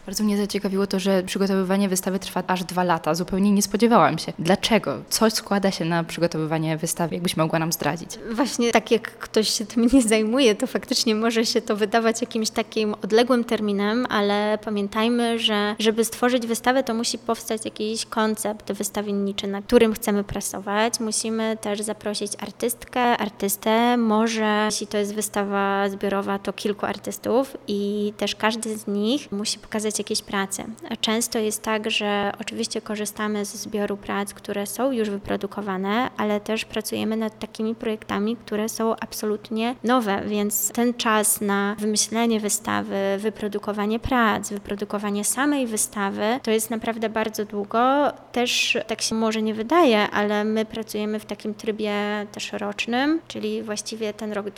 Bardzo mnie zaciekawiło to, że przygotowywanie wystawy trwa aż 2 lata. Zupełnie nie spodziewałam się. Dlaczego? Co składa się na przygotowywanie wystawy? Jakbyś mogła nam zdradzić? Właśnie tak jak ktoś się tym nie zajmuje, to faktycznie może się to wydawać jakimś takim odległym terminem, ale pamiętajmy, że żeby stworzyć wystawę, to musi powstać jakiś koncept wystawienniczy, na którym chcemy pracować. Musimy też zaprosić artystkę, artystę, może jeśli to jest wystawa zbiorowa, to kilku artystów i też każdy z nich musi pokazać jakieś prace. A często jest tak, że oczywiście korzystamy ze zbioru prac, które są już wyprodukowane, ale też pracujemy nad takimi projektami, które są absolutnie nowe, więc ten czas na wymyślenie wystawy, wyprodukowanie prac, wyprodukowanie samej wystawy, to jest naprawdę bardzo długo. Też tak się może nie wydaje, ale my pracujemy w takim trybie też rocznym, czyli właściwie ten rok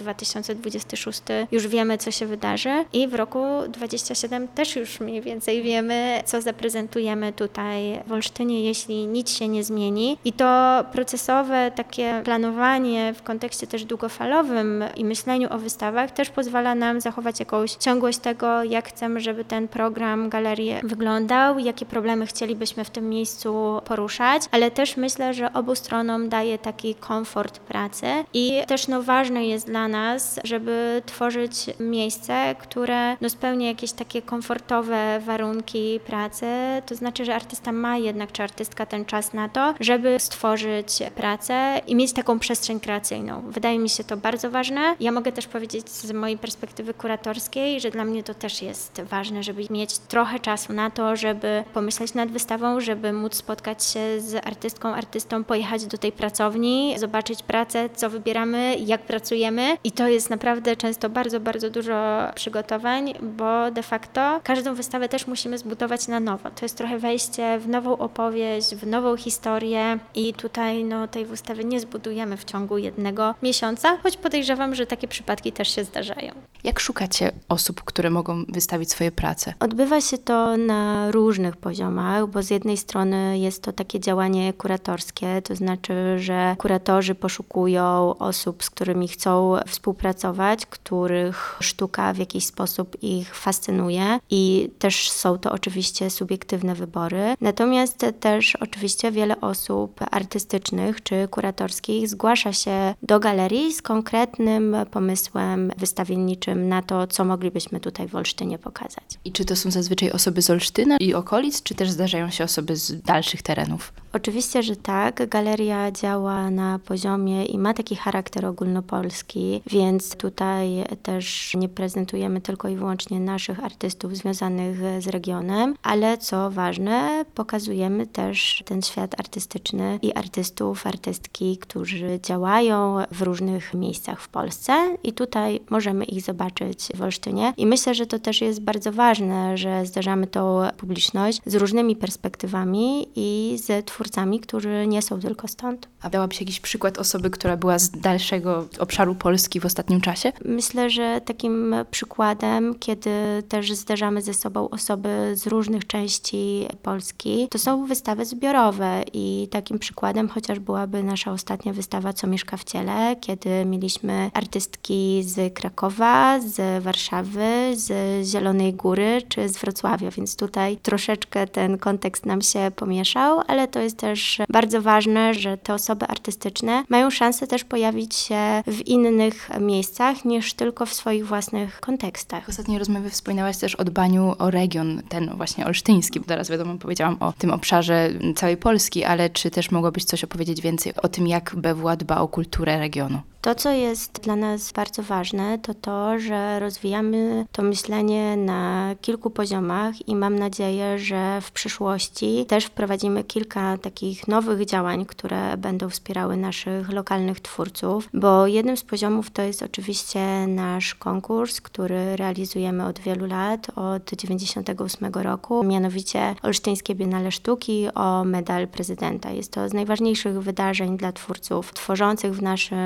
2026 już wiemy, co się wydarzy i w roku 2027 też już mniej więcej wiemy, co zaprezentujemy tutaj w Olsztynie, jeśli nic się nie zmieni. I to procesowe takie planowanie w kontekście też długofalowym i myśleniu o wystawach też pozwala nam zachować jakąś ciągłość tego, jak chcemy, żeby ten program galerii wyglądał, jakie problemy chcielibyśmy w tym miejscu poruszać, ale też myślę, że obu stronom daje taki komfort pracy i też ważne jest dla nas, żeby tworzyć miejsce, które spełnia jakieś takie komfortowe warunki pracy, to znaczy, że artysta ma jednak, czy artystka ten czas na to, żeby stworzyć pracę i mieć taką przestrzeń kreacyjną. Wydaje mi się to bardzo ważne. Ja mogę też powiedzieć z mojej perspektywy kuratorskiej, że dla mnie to też jest ważne, żeby mieć trochę czasu na to, żeby pomyśleć nad wystawą, żeby móc spotkać się z artystką, artystą, pojechać do tej pracowni, zobaczyć pracę, co wybieramy, jak pracujemy i to jest naprawdę często bardzo, bardzo dużo przygotowań, bo de facto każdą wystawę też musimy zbudować na nowo. To jest trochę wejście w nową opowieść, w nową historię i tutaj tej wystawy nie zbudujemy w ciągu 1 miesiąca, choć podejrzewam, że takie przypadki też się zdarzają. Jak szukacie osób, które mogą wystawić swoje prace? Odbywa się to na różnych poziomach, bo z jednej strony jest to takie działanie kuratorskie, to znaczy, że kuratorzy poszukują osób, z którymi chcą współpracować, których sztuka w jakiś sposób ich fascynuje i też są to oczywiście subiektywne wybory. Natomiast też oczywiście wiele osób artystycznych czy kuratorskich zgłasza się do galerii z konkretnym pomysłem wystawienniczym na to, co moglibyśmy tutaj w Olsztynie pokazać. I czy to są zazwyczaj osoby z Olsztyna i okolic, czy też zdarzają się osoby z dalszych terenów? Oczywiście, że tak. Galeria działa na poziomie i ma taki charakter ogólnopolski, więc tutaj też nie prezentujemy tylko i wyłącznie naszych artystów związanych z regionem, ale co ważne, pokazujemy też ten świat artystyczny i artystów, artystki, którzy działają w różnych miejscach w Polsce i tutaj możemy ich zobaczyć w Olsztynie. I myślę, że to też jest bardzo ważne, że zderzamy tą publiczność z różnymi perspektywami i z twórcami, którzy nie są tylko stąd. A dałabyś jakiś przykład osoby, która była z dalszego obszaru Polski w ostatnim czasie? Myślę, że takim przykładem, kiedy też zderzamy ze sobą osoby z różnych części Polski, to są wystawy zbiorowe i takim przykładem chociaż byłaby nasza ostatnia wystawa Co mieszka w ciele, kiedy mieliśmy artystki z Krakowa, z Warszawy, z Zielonej Góry czy z Wrocławia, więc tutaj troszeczkę ten kontekst nam się pomieszał, ale to jest też bardzo ważne, że te osoby artystyczne mają szansę też pojawić się w innych miejscach niż tylko w swoich własnych kontekstach. W ostatniej rozmowie wspominałaś też o dbaniu o region, ten właśnie olsztyński, bo teraz wiadomo, powiedziałam o tym obszarze całej Polski, ale czy też mogłabyś coś opowiedzieć więcej o tym, jak BWA dba o kulturę regionu? To, co jest dla nas bardzo ważne, to to, że rozwijamy to myślenie na kilku poziomach i mam nadzieję, że w przyszłości też wprowadzimy kilka takich nowych działań, które będą wspierały naszych lokalnych twórców, bo jednym z poziomów to jest oczywiście nasz konkurs, który realizujemy od wielu lat, od 1998 roku, mianowicie Olsztyńskie Biennale Sztuki o medal prezydenta. Jest to z najważniejszych wydarzeń dla twórców tworzących w naszym regionie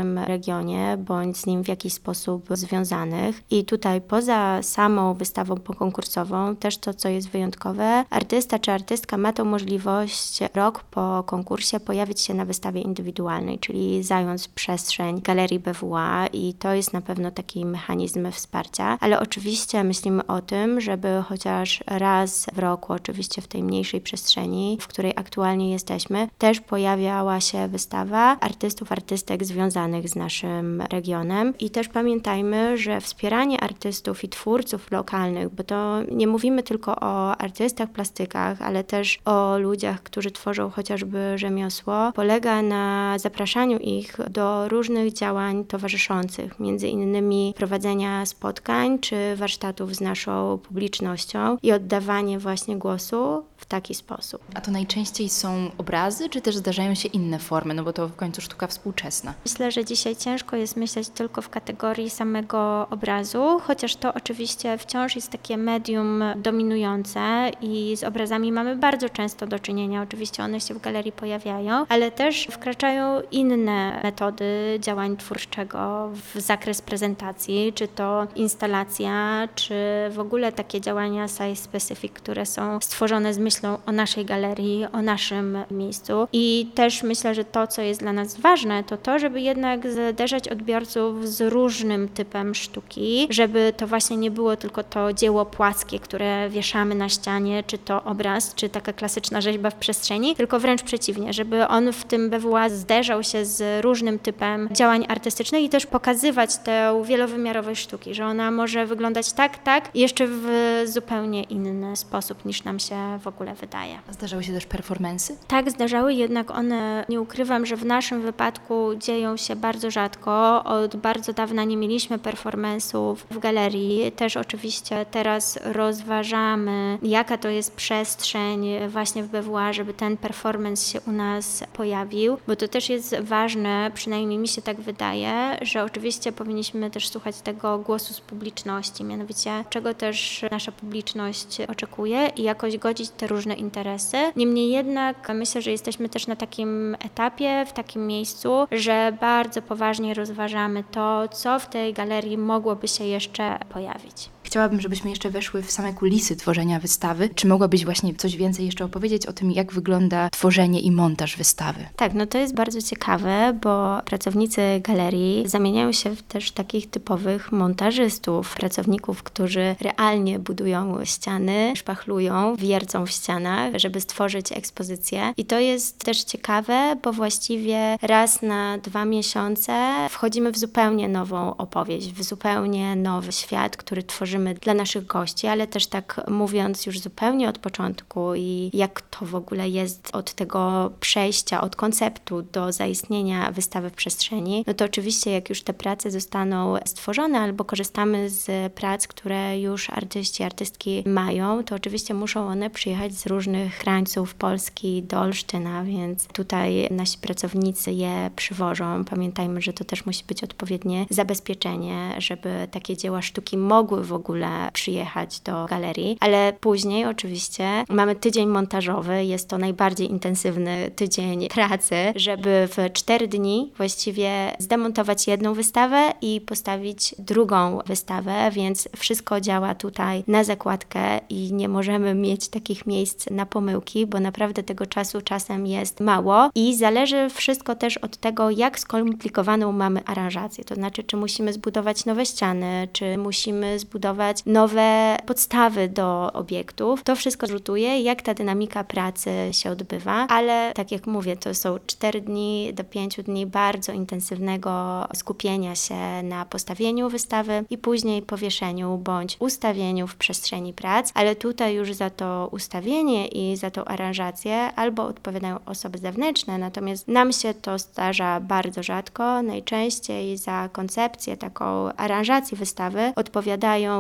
regionie, bądź z nim w jakiś sposób związanych. I tutaj poza samą wystawą pokonkursową, też to, co jest wyjątkowe, artysta czy artystka ma tą możliwość rok po konkursie pojawić się na wystawie indywidualnej, czyli zająć przestrzeń Galerii BWA i to jest na pewno taki mechanizm wsparcia, ale oczywiście myślimy o tym, żeby chociaż raz w roku, oczywiście w tej mniejszej przestrzeni, w której aktualnie jesteśmy, też pojawiała się wystawa artystów, artystek związanych z naszym regionem i też pamiętajmy, że wspieranie artystów i twórców lokalnych, bo to nie mówimy tylko o artystach, plastykach, ale też o ludziach, którzy tworzą chociażby rzemiosło, polega na zapraszaniu ich do różnych działań towarzyszących, między innymi prowadzenia spotkań czy warsztatów z naszą publicznością i oddawanie właśnie głosu w taki sposób. A to najczęściej są obrazy, czy też zdarzają się inne formy, no bo to w końcu sztuka współczesna? Myślę, że dzisiaj ciężko jest myśleć tylko w kategorii samego obrazu, chociaż to oczywiście wciąż jest takie medium dominujące i z obrazami mamy bardzo często do czynienia. Oczywiście one się w galerii pojawiają, ale też wkraczają inne metody działań twórczego w zakres prezentacji, czy to instalacja, czy w ogóle takie działania site-specific, które są stworzone z myślą o naszej galerii, o naszym miejscu. I też myślę, że to, co jest dla nas ważne, to to, żeby jednak zderzać odbiorców z różnym typem sztuki, żeby to właśnie nie było tylko to dzieło płaskie, które wieszamy na ścianie, czy to obraz, czy taka klasyczna rzeźba w przestrzeni, tylko wręcz przeciwnie, żeby on w tym BWA zderzał się z różnym typem działań artystycznych i też pokazywać tę wielowymiarowość sztuki, że ona może wyglądać tak i jeszcze w zupełnie inny sposób niż nam się w ogóle wydaje. Zdarzały się też performansy? Tak, zdarzały, jednak one, nie ukrywam, że w naszym wypadku dzieją się bardzo rzadko. Od bardzo dawna nie mieliśmy performansów w galerii. Też oczywiście teraz rozważamy, jaka to jest przestrzeń właśnie w BWA, żeby ten performance się u nas pojawił, bo to też jest ważne, przynajmniej mi się tak wydaje, że oczywiście powinniśmy też słuchać tego głosu z publiczności, mianowicie czego też nasza publiczność oczekuje i jakoś godzić te różne interesy. Niemniej jednak myślę, że jesteśmy też na takim etapie, w takim miejscu, że bardzo poważnie rozważamy to, co w tej galerii mogłoby się jeszcze pojawić. Chciałabym, żebyśmy jeszcze weszły w same kulisy tworzenia wystawy. Czy mogłabyś właśnie coś więcej jeszcze opowiedzieć o tym, jak wygląda tworzenie i montaż wystawy? Tak, no to jest bardzo ciekawe, bo pracownicy galerii zamieniają się w też takich typowych montażystów, pracowników, którzy realnie budują ściany, szpachlują, wiercą w ścianach, żeby stworzyć ekspozycję. I to jest też ciekawe, bo właściwie raz na 2 miesiące wchodzimy w zupełnie nową opowieść, w zupełnie nowy świat, który tworzymy dla naszych gości, ale też tak mówiąc już zupełnie od początku i jak to w ogóle jest od tego przejścia, od konceptu do zaistnienia wystawy w przestrzeni, no to oczywiście jak już te prace zostaną stworzone albo korzystamy z prac, które już artyści, artystki mają, to oczywiście muszą one przyjechać z różnych krańców Polski do Olsztyna, więc tutaj nasi pracownicy je przywożą. Pamiętajmy, że to też musi być odpowiednie zabezpieczenie, żeby takie dzieła sztuki mogły w ogóle przyjechać do galerii, ale później oczywiście mamy tydzień montażowy, jest to najbardziej intensywny tydzień pracy, żeby w 4 dni właściwie zdemontować jedną wystawę i postawić drugą wystawę, więc wszystko działa tutaj na zakładkę i nie możemy mieć takich miejsc na pomyłki, bo naprawdę tego czasu czasem jest mało i zależy wszystko też od tego, jak skomplikowaną mamy aranżację, to znaczy, czy musimy zbudować nowe ściany, czy musimy zbudować nowe podstawy do obiektów. To wszystko rzutuje, jak ta dynamika pracy się odbywa, ale tak jak mówię, to są 4 dni do 5 dni bardzo intensywnego skupienia się na postawieniu wystawy i później powieszeniu bądź ustawieniu w przestrzeni prac, ale tutaj już za to ustawienie i za tą aranżację albo odpowiadają osoby zewnętrzne, natomiast nam się to zdarza bardzo rzadko. Najczęściej za koncepcję taką aranżacji wystawy odpowiadają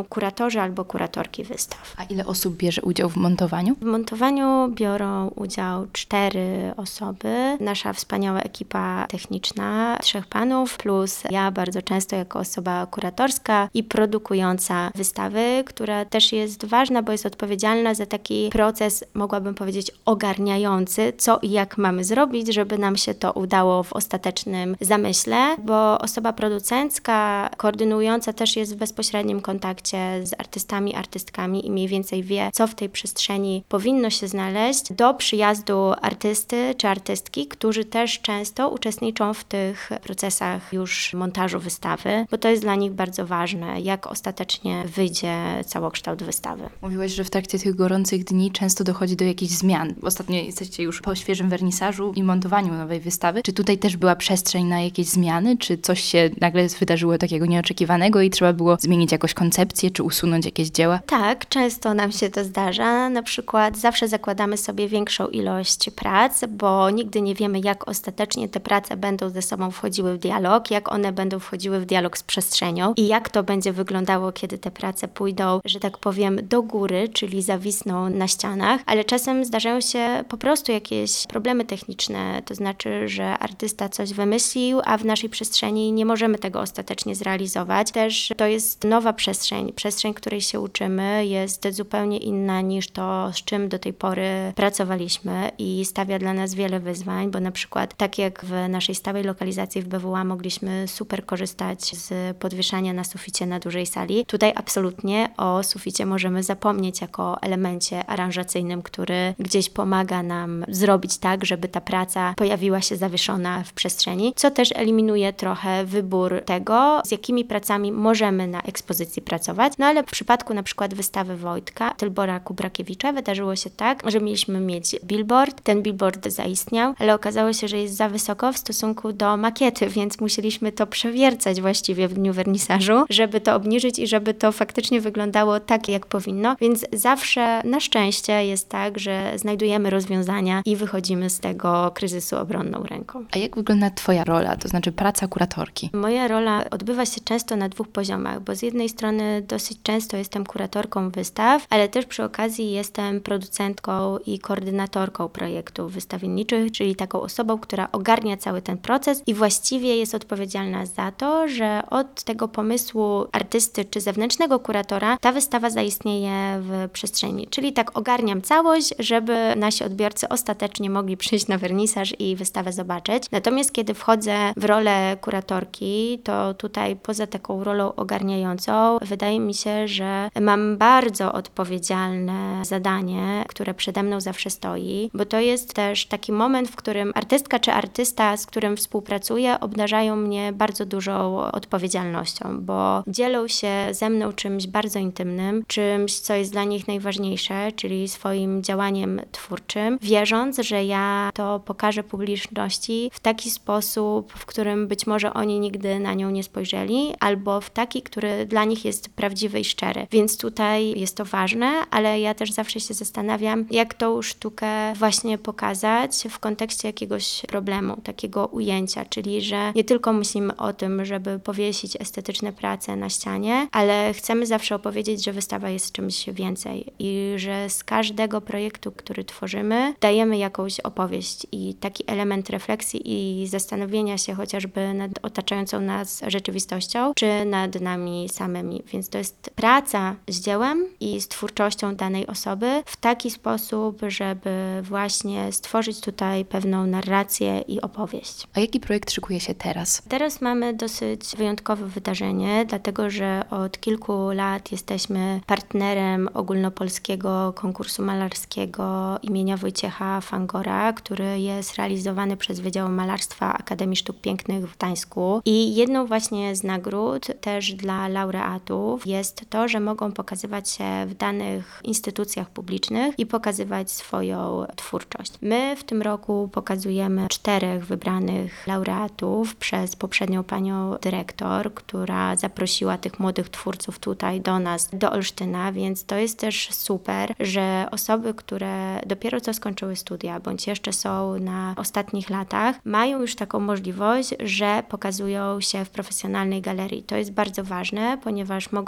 są kuratorzy albo kuratorki wystaw. A ile osób bierze udział w montowaniu? W montowaniu biorą udział 4 osoby. Nasza wspaniała ekipa techniczna, 3 panów, plus ja bardzo często jako osoba kuratorska i produkująca wystawy, która też jest ważna, bo jest odpowiedzialna za taki proces, mogłabym powiedzieć, ogarniający, co i jak mamy zrobić, żeby nam się to udało w ostatecznym zamyśle, bo osoba producencka, koordynująca też jest w bezpośrednim kontakcie z artystami, artystkami i mniej więcej wie, co w tej przestrzeni powinno się znaleźć do przyjazdu artysty czy artystki, którzy też często uczestniczą w tych procesach już montażu wystawy, bo to jest dla nich bardzo ważne, jak ostatecznie wyjdzie całokształt wystawy. Mówiłaś, że w trakcie tych gorących dni często dochodzi do jakichś zmian. Ostatnio jesteście już po świeżym wernisażu i montowaniu nowej wystawy. Czy tutaj też była przestrzeń na jakieś zmiany? Czy coś się nagle wydarzyło takiego nieoczekiwanego i trzeba było zmienić jakąś koncepcję, czy usunąć jakieś dzieła? Tak, często nam się to zdarza. Na przykład zawsze zakładamy sobie większą ilość prac, bo nigdy nie wiemy, jak ostatecznie te prace będą ze sobą wchodziły w dialog, jak one będą wchodziły w dialog z przestrzenią i jak to będzie wyglądało, kiedy te prace pójdą, że tak powiem, do góry, czyli zawisną na ścianach, ale czasem zdarzają się po prostu jakieś problemy techniczne, to znaczy, że artysta coś wymyślił, a w naszej przestrzeni nie możemy tego ostatecznie zrealizować. Też to jest nowa przestrzeń, której się uczymy, jest zupełnie inna niż to, z czym do tej pory pracowaliśmy i stawia dla nas wiele wyzwań, bo na przykład tak jak w naszej stałej lokalizacji w BWA mogliśmy super korzystać z podwieszania na suficie na dużej sali. Tutaj absolutnie o suficie możemy zapomnieć jako elemencie aranżacyjnym, który gdzieś pomaga nam zrobić tak, żeby ta praca pojawiła się zawieszona w przestrzeni, co też eliminuje trochę wybór tego, z jakimi pracami możemy na ekspozycji pracować. No ale w przypadku na przykład wystawy Wojtka Tylbora Kubrakiewicza wydarzyło się tak, że mieliśmy mieć billboard. Ten billboard zaistniał, ale okazało się, że jest za wysoko w stosunku do makiety, więc musieliśmy to przewiercać właściwie w dniu wernisażu, żeby to obniżyć i żeby to faktycznie wyglądało tak, jak powinno. Więc zawsze na szczęście jest tak, że znajdujemy rozwiązania i wychodzimy z tego kryzysu obronną ręką. A jak wygląda Twoja rola, to znaczy praca kuratorki? Moja rola odbywa się często na 2 poziomach, bo z jednej strony dosyć często jestem kuratorką wystaw, ale też przy okazji jestem producentką i koordynatorką projektów wystawienniczych, czyli taką osobą, która ogarnia cały ten proces i właściwie jest odpowiedzialna za to, że od tego pomysłu artysty czy zewnętrznego kuratora ta wystawa zaistnieje w przestrzeni. Czyli tak ogarniam całość, żeby nasi odbiorcy ostatecznie mogli przyjść na wernisaż i wystawę zobaczyć. Natomiast kiedy wchodzę w rolę kuratorki, to tutaj poza taką rolą ogarniającą wydaje mi się, że mam bardzo odpowiedzialne zadanie, które przede mną zawsze stoi, bo to jest też taki moment, w którym artystka czy artysta, z którym współpracuję, obdarzają mnie bardzo dużą odpowiedzialnością, bo dzielą się ze mną czymś bardzo intymnym, czymś, co jest dla nich najważniejsze, czyli swoim działaniem twórczym, wierząc, że ja to pokażę publiczności w taki sposób, w którym być może oni nigdy na nią nie spojrzeli, albo w taki, który dla nich jest prawdziwy i szczery. Więc tutaj jest to ważne, ale ja też zawsze się zastanawiam, jak tą sztukę właśnie pokazać w kontekście jakiegoś problemu, takiego ujęcia, czyli że nie tylko myślimy o tym, żeby powiesić estetyczne prace na ścianie, ale chcemy zawsze opowiedzieć, że wystawa jest czymś więcej i że z każdego projektu, który tworzymy, dajemy jakąś opowieść i taki element refleksji i zastanowienia się chociażby nad otaczającą nas rzeczywistością, czy nad nami samymi. Więc to jest praca z dziełem i z twórczością danej osoby w taki sposób, żeby właśnie stworzyć tutaj pewną narrację i opowieść. A jaki projekt szykuje się teraz? Teraz mamy dosyć wyjątkowe wydarzenie, dlatego że od kilku lat jesteśmy partnerem ogólnopolskiego konkursu malarskiego imienia Wojciecha Fangora, który jest realizowany przez Wydział Malarstwa Akademii Sztuk Pięknych w Gdańsku. I jedną właśnie z nagród też dla laureatów jest to, że mogą pokazywać się w danych instytucjach publicznych i pokazywać swoją twórczość. My w tym roku pokazujemy 4 wybranych laureatów przez poprzednią panią dyrektor, która zaprosiła tych młodych twórców tutaj do nas, do Olsztyna, więc to jest też super, że osoby, które dopiero co skończyły studia, bądź jeszcze są na ostatnich latach, mają już taką możliwość, że pokazują się w profesjonalnej galerii. To jest bardzo ważne, ponieważ mogą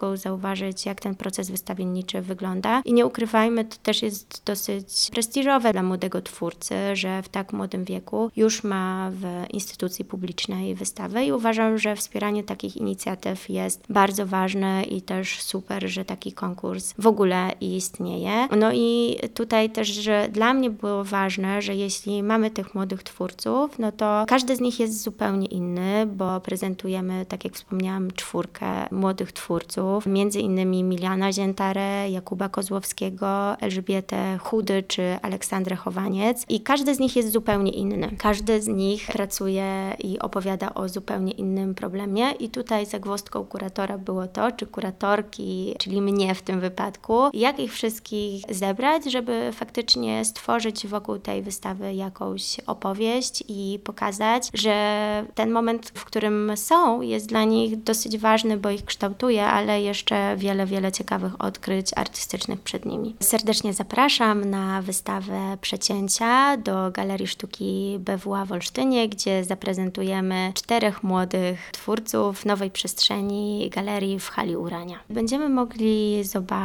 mogą zauważyć, jak ten proces wystawienniczy wygląda. I nie ukrywajmy, to też jest dosyć prestiżowe dla młodego twórcy, że w tak młodym wieku już ma w instytucji publicznej wystawę i uważam, że wspieranie takich inicjatyw jest bardzo ważne i też super, że taki konkurs w ogóle istnieje. No i tutaj też, że dla mnie było ważne, że jeśli mamy tych młodych twórców, no to każdy z nich jest zupełnie inny, bo prezentujemy, tak jak wspomniałam, 4 młodych twórców, między innymi Miliana Ziętarę, Jakuba Kozłowskiego, Elżbietę Chudy czy Aleksandrę Chowaniec i każdy z nich jest zupełnie inny. Każdy z nich pracuje i opowiada o zupełnie innym problemie i tutaj zagwozdką kuratora było to, czy kuratorki, czyli mnie w tym wypadku, jak ich wszystkich zebrać, żeby faktycznie stworzyć wokół tej wystawy jakąś opowieść i pokazać, że ten moment, w którym są, jest dla nich dosyć ważny, bo ich kształtuje, ale jeszcze wiele ciekawych odkryć artystycznych przed nimi. Serdecznie zapraszam na wystawę Przecięcia do Galerii Sztuki BWA w Olsztynie, gdzie zaprezentujemy 4 młodych twórców nowej przestrzeni galerii w hali Urania. Będziemy mogli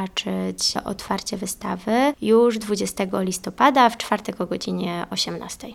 zobaczyć otwarcie wystawy już 20 listopada w czwartek o godzinie 18.